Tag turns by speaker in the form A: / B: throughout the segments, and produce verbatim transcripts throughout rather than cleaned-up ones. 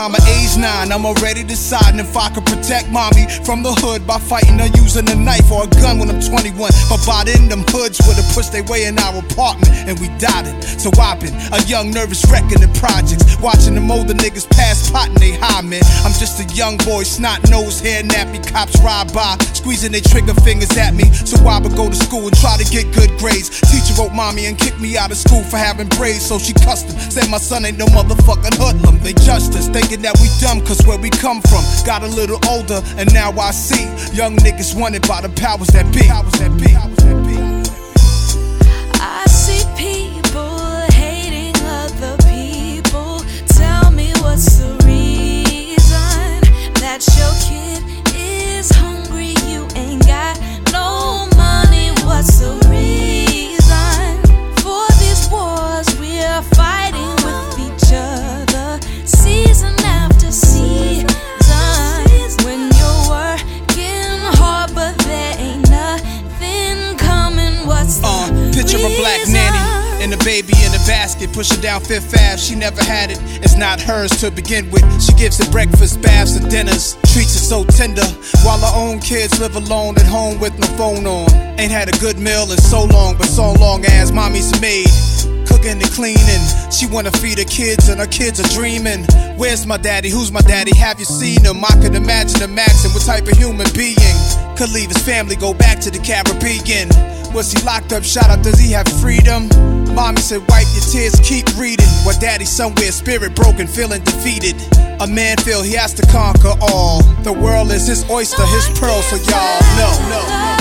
A: time of age nine, I'm already deciding if I could protect mommy from the hood by fighting her using a knife or a gun when I'm twenty-one. But by then, them hoods would've pushed their way in our apartment and we died it. So I've been a young nervous wreck in the projects, watching them older niggas pass pot and they high, man. I'm just a young boy, snot nose, hair nappy, cops ride by, squeezing their trigger fingers at me. So I would go to school and try to get good grades. Teacher wrote mommy and kicked me out of school for having braids, so she cussed him. Said my son ain't no motherfucking hoodlum. They judged us, thinking that we dumb cause where we come from. Got a little older and now I see young niggas wanted by the powers that be. Powers that be.
B: I see people hating other people. Tell me what's the reason that your kid is hungry, you ain't got no money. What's the reason for these wars we're fighting with each other, season after season? When you're working hard but there ain't nothing coming, what's the
A: uh, Picture
B: reason?
A: a black nanny and a baby in a basket, pushing down Fifth Ave. She never had it, it's not hers to begin with. She gives it breakfast, baths, and dinners, treats it so tender, while her own kids live alone at home with no phone on. Ain't had a good meal in so long, but so long as mommy's a maid, cooking and cleaning. She wanna feed her kids and her kids are dreaming. Where's my daddy? Who's my daddy? Have you seen him? I could imagine him asking what type of human being could leave his family, go back to the Caribbean. Was he locked up, shot up, does he have freedom? Mommy said wipe your tears, keep reading. While daddy's somewhere, spirit broken, feeling defeated. A man feel he has to conquer all. The world is his oyster, his pearl, so y'all know, no.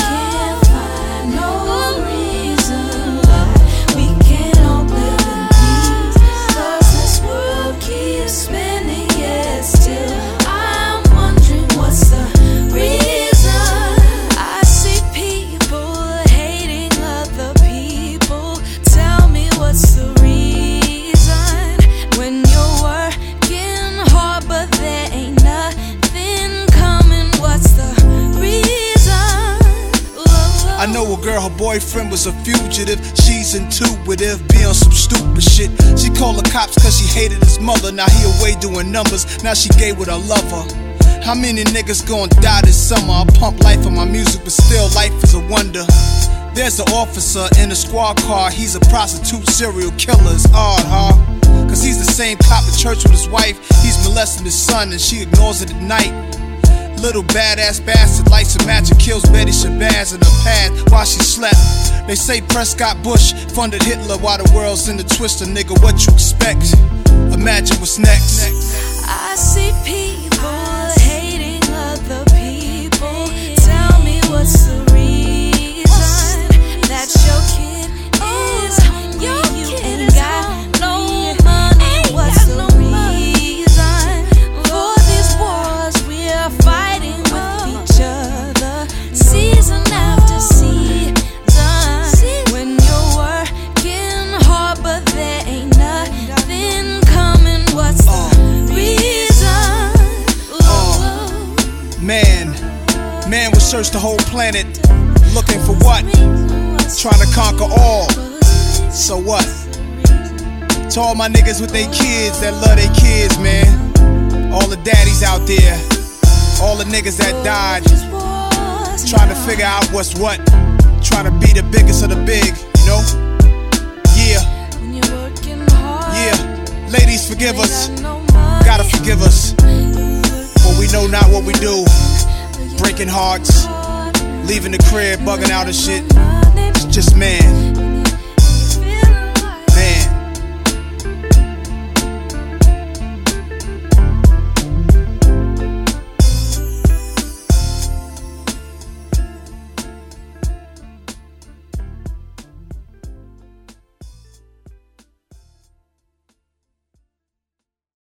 A: I know a girl, her boyfriend was a fugitive. She's intuitive, be on some stupid shit. She called the cops cause she hated his mother. Now he away doing numbers, now she gay with her lover. How many niggas gon' die this summer? I pump life on my music, but still life is a wonder. There's an officer in a squad car, he's a prostitute serial killer. It's odd, huh? Cause he's the same cop at church with his wife. He's molesting his son and she ignores it at night. Little badass bastard lights a match and kills Betty Shabazz in her path while she slept. They say Prescott Bush funded Hitler while the world's in the twister. Nigga, what you expect? Imagine what's next.
B: I see people hating other people. Tell me what's the reason that your kid is hungry, you ain't got no money. What's the reason for these wars we're fighting with each other, season after season? When you're working hard but there ain't nothing coming, what's the reason?
A: Uh, man, man would search the whole planet, looking for what? Trying to conquer all. So what? To all my niggas with they kids that love their kids, man. All the daddies out there, all the niggas that died, trying to figure out what's what. Trying to be the biggest of the big, you know? Yeah. Yeah. Ladies, forgive us. Gotta forgive us. For we know not what we do. Breaking hearts, leaving the crib, bugging out and shit. It's just man.